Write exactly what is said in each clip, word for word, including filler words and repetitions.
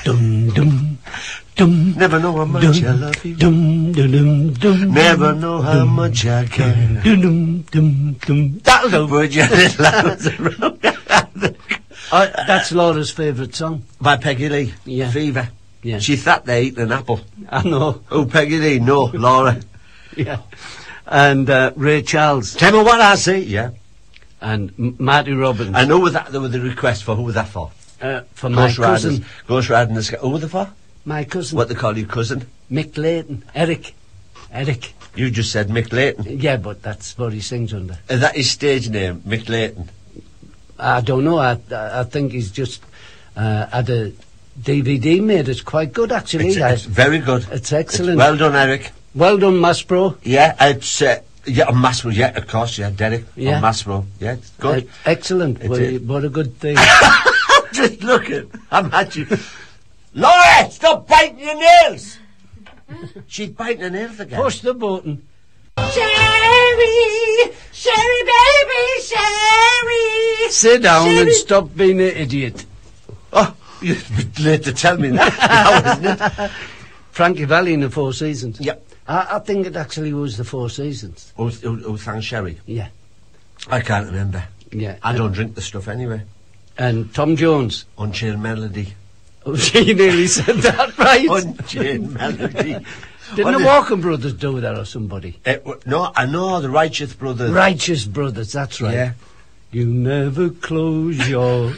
Dum dum dum. Never know how much dum, I love you. Dum dum dum dum. Never know how dum, much I care. Dum dum dum dum. That'll do. Put your little hands around. Uh, that's Laura's favourite song. By Peggy Lee. Yeah. Fever. Yeah. She sat there eating an apple. I know. Oh, Peggy Lee, no, Laura. Yeah. And uh, Ray Charles. Tell me what I see, yeah. And M- Marty Robbins. And who was that? There was the request for, who was that for? Uh, for my Ghost cousin. Riders. Ghost Riding the Sky. Who was it for? My cousin. What they call you, cousin? Mick Layton. Eric. Eric. You just said Mick Layton. Yeah, but that's what he sings under. Is that his stage name, Mick Layton? I don't know. I I think he's just uh, had a D V D made. It's quite good, actually. It's, I, it's very good. it's excellent. It's well done, Eric. Well done, Maspro. Yeah, it's... Uh, yeah, on Maspro, yeah, of course, yeah, Derek. Yeah. On Maspro, yeah, it's good. Uh, excellent. It's What, a- a- what a good thing. Just looking. I'm at you. Laura, stop biting your nails! She's biting her nails again. Push the button. Sherry, Sherry, baby, Sherry. Sit down Sherry. and stop being an idiot. Oh, you're a bit late to tell me that, now, isn't it? Frankie Valli in the Four Seasons. Yep. I, I think it actually was the Four Seasons. Who, who, who sang Sherry? Yeah. I can't remember. Yeah. I don't drink the stuff anyway. And Tom Jones. Unchained Melody. Oh, she nearly said that right. Unchained Melody. Didn't What the is- Walker Brothers do that or somebody? It wa- no, I know the Righteous Brothers. Righteous Brothers, that's right. Yeah. You never close your...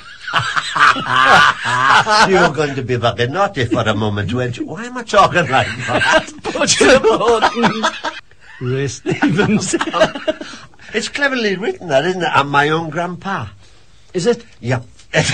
You're going to be very naughty for a moment, weren't you? Why am I talking like that? Push the button. Ray Stevens. It's cleverly written, that, isn't it? I'm my own grandpa. Is it? Yeah. Is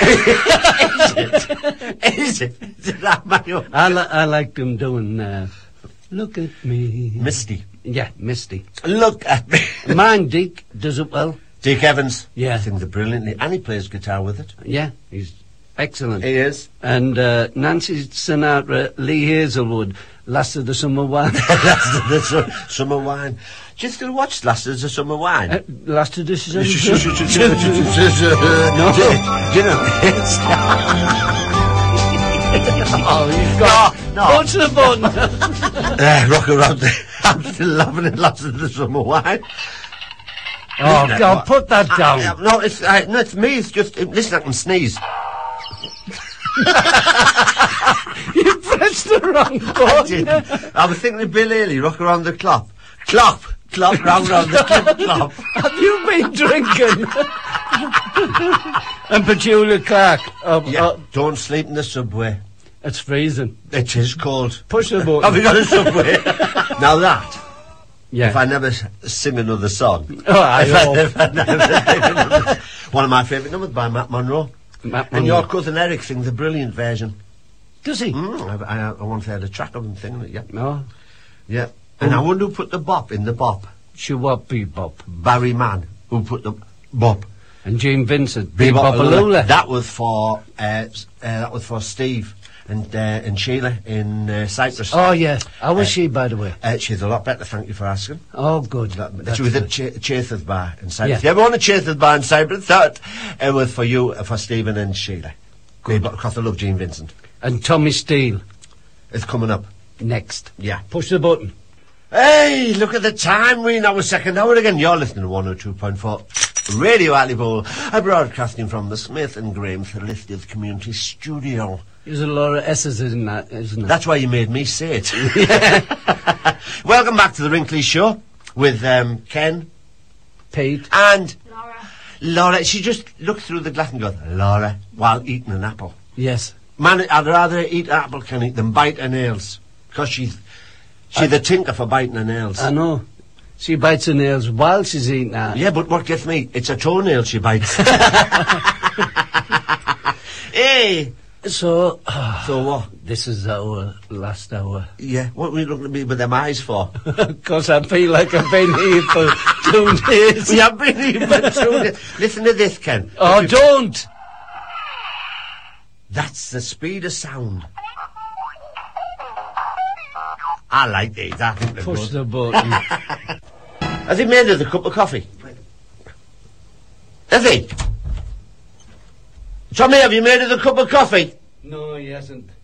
it? Is it? Is it I'm my own? I, li- I like them doing... Uh, Look at me. Misty. Yeah, Misty. Look at me. Mine, Dick, does it well. Dick Evans. Yeah. Sings it brilliantly. And he plays guitar with it. Yeah, he's excellent. He is. And uh, Nancy Sinatra, Lee Hazelwood, Last of the Summer Wine. Last of the su- summer wine. Do you still watch Last of the Summer Wine? uh, last of the Summer no. No. Do you know? It's... Oh, you've got... No, no. Push the button. Uh, rock around the... I'm still loving it, Last of the Summer Wine. Oh, Isn't it? God, put that down. Uh, no, it's uh, no, it's me. It's just uh, listen. I can sneeze. You pressed the wrong I button. didn't. I was thinking of Bill Haley. Rock around the clock. Clop, clop, round round the clop, clop. Have you been drinking? And Petulia Clark. Uh, Yeah. uh, Don't sleep in the subway. it's freezing. It is cold. Push the button. Have you got a subway? Now that. Yeah. If I never s- sing another song. Oh, I If I hope. never- never sing another- One of my favourite numbers by Matt Monro. Matt And Monro. your cousin Eric sings a brilliant version. Does he? Mm, I, I, I once heard a track of him singing it, yeah. No. Yeah. And I wonder who put the bop in the bop. Shewop Bebop. Barry Mann, who put the bop. And Gene Vincent. Bebop Bebopalula. That was for uh, s- uh, that was for Steve and uh, and Sheila in uh, Cyprus. Oh, yeah. How was Uh, she, by the way? Uh, she's a lot better, thank you for asking. Oh, good. That, That's she was good. at Ch- Chaser's Bar in Cyprus. Yeah. If you ever want a Chaser's Bar in Cyprus, that it was for you, uh, for Stephen and Sheila. Good. Because I love Gene Vincent. And Tommy Steele. It's coming up. Next. Yeah. Push the button. Hey, look at the time. We're in our second hour again. You're listening to one oh two point four Radio Alibool. I'm broadcasting from the Smith and Graham Lithgow Community Studio. There's a lot of S's in that, isn't it? That's why you made me say it. Welcome back to the Wrinkly Show with um, Ken Pete. and Laura. Laura. She just looked through the glass and goes, Laura, while eating an apple. Yes. Man, I'd rather eat an apple candy than bite her nails. Because she's, she's the tinker for biting her nails. I know. She bites her nails while she's eating that. Yeah, but what gets me, it's a toenail she bites. Hey! So, So what? this is our last hour. Yeah, what were you looking at me with them eyes for? Because I feel like I've been here for two days. We have been here for two days. Listen to this, Ken. Oh, don't! That's the speed of sound. I like these. I think they're Push good. the button. Has he made us a cup of coffee? Has he? Tommy, have you made us a cup of coffee? No, he hasn't.